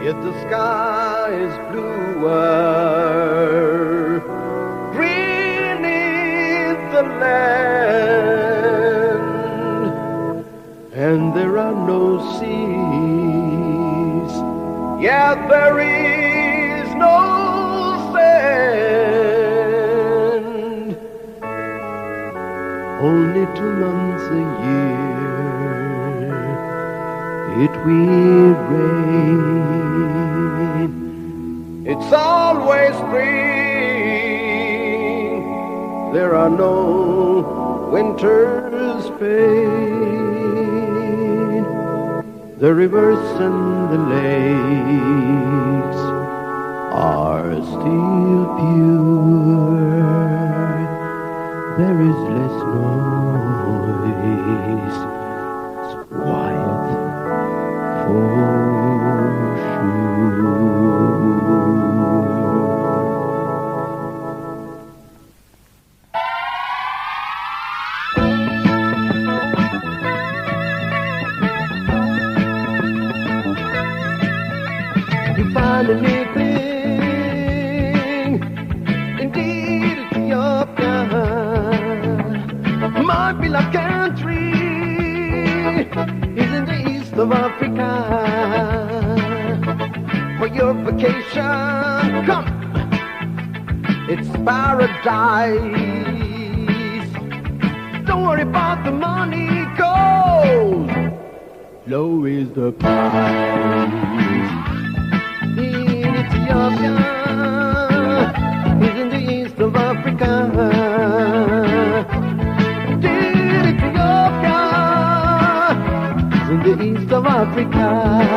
Yet the sky is bluer, green is the land, and there are no seas. Yet there is no sand. Only 2 months a year it will rain. It's always spring. There are no winter's pain. The rivers and the lakes are still pure. There is less noise. It's quiet for You find an inkling, indeed Ethiopia might be like country is in the east of Africa. For your vacation, come, it's paradise. Don't worry about the money, go, low is the price. Ethiopia is in the east of Africa. Ethiopia is in the east of Africa.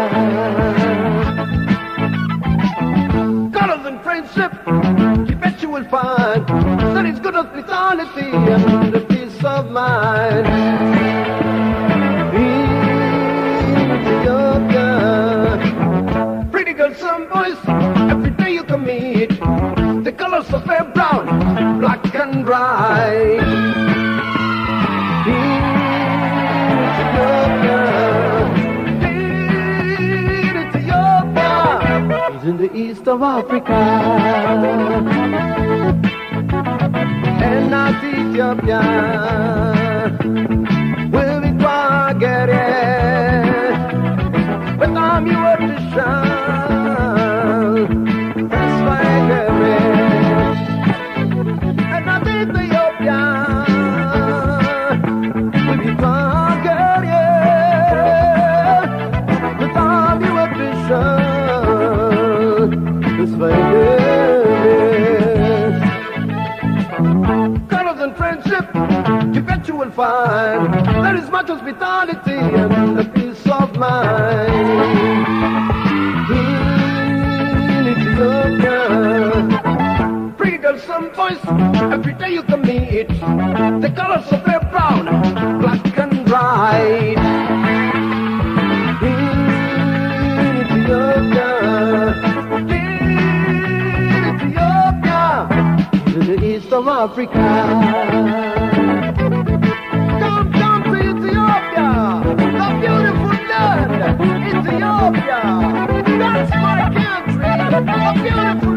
Colors and friendship, you bet you will find that it's good hospitality and the peace of mind. Ethiopia, pretty girls, some boys, every day you can meet. The colors of fair brown, black and white. Ethiopia, Ethiopia is in the east of Africa. And not Ethiopia will be targeted. But I'm your to shine. That's why I get it. And not Ethiopia will be targeted. But I'm your to shine. That's why I get it. Colors and friendship, you bet you will find there is much hospitality and the peace of mind. In Ethiopia, pretty girls, some boys, every day you can meet. The colors of their brown, black and white. In Ethiopia, in the east of Africa. Come down to Ethiopia, the beautiful land, Ethiopia. That's my country, the beautiful